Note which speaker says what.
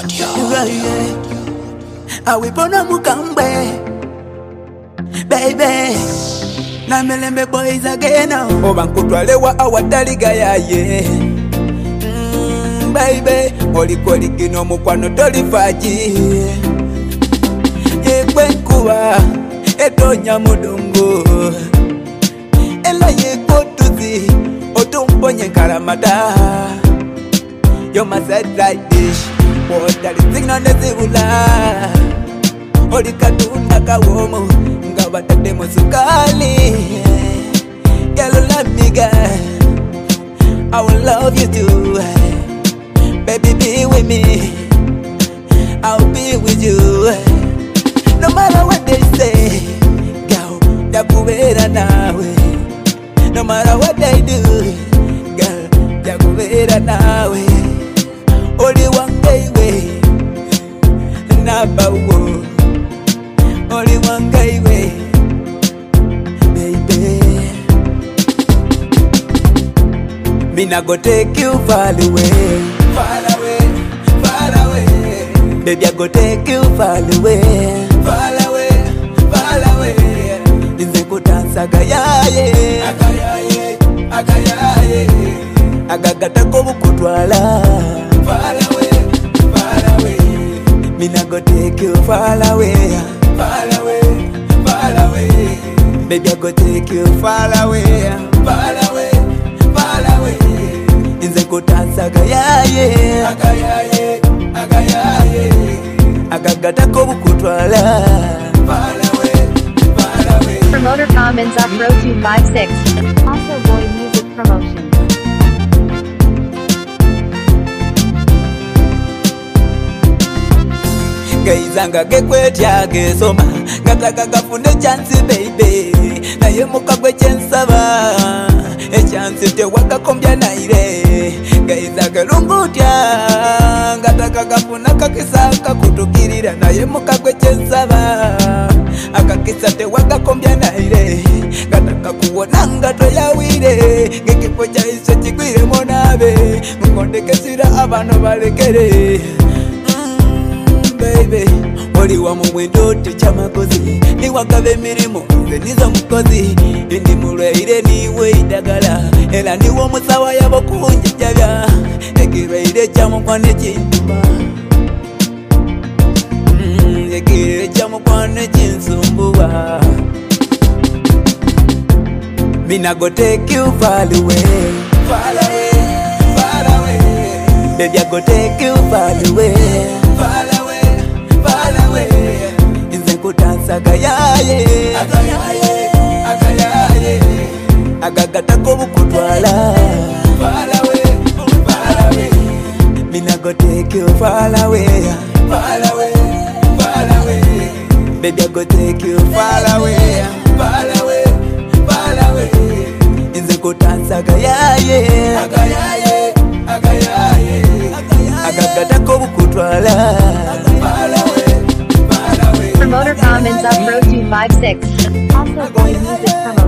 Speaker 1: Awipona mukambe, baby. Na melembe boys again. Oba nkutwalewa awataliga yaye. Baby, oli kino mukwano tolifaji. Yekwe nkuba, etonya mudungu. Ela yekwo tuzi, otumponye karamada. You're my side like dish. Water is sing on the zibula. Oli katunda kawomo, ngabata demo sukali. Girl, love me, girl. I will love you too. Baby, be with me. I'll be with you. No matter what they say, girl, yakubera nawe. No matter what they do, girl, yakubera nawe. Only one way, never wo. Only one way, baby. Me not go take you far away, far away, far away. Baby, I go take you far away, far away, far away. Inze kutansa gayaye, agayaye, agayaye. Agagata kobukutwala. Far away, far away. Me not go take you far away, far away, far away. Baby, I go take you far away, far away, far away. Inze kutansa gayaye, agayaye, agayaye. Agagata kobukutwala. Far away, far away.
Speaker 2: Promoter comments up row 256. Also Boy Music Promotion.
Speaker 1: Gaizanga gekwetya gesoma gataka gafune chance baby naye mukagwe chensaba echance tewakakombya naire gaizanga lungutya gataka gafuna kakisaka kutukirira naye mukagwe chensaba akakisa tewakakombya naire gataka kuwona ngato yawire ngekifo chaise chigwire monabe ngondekesira abano balekere. Baby, oli wa mumwendo tuchamakozi ni wakabe mirimo nze nizo mukozi ndi mulwaire niwe idagala era niwo musawa yabo kunjajabya ekirwaire kyamukwane kinduma ekirwaire kyamukwane kinsumbuwa. Me not go take you far away, far away, far away. Baby, I go take you far away, far away. Inze kutansa gayaye, agayaye, agayaye. Agagata kobukutwala. Far away, far away. Me not go take you far away, far away, far away. Baby, I go take you far away, far away, far away. Inze kutansa gayaye, agayaye, agayaye. Agagata kobukutwala. Far away.
Speaker 2: Promoter comments up row 256. Also Boy Music Promotion.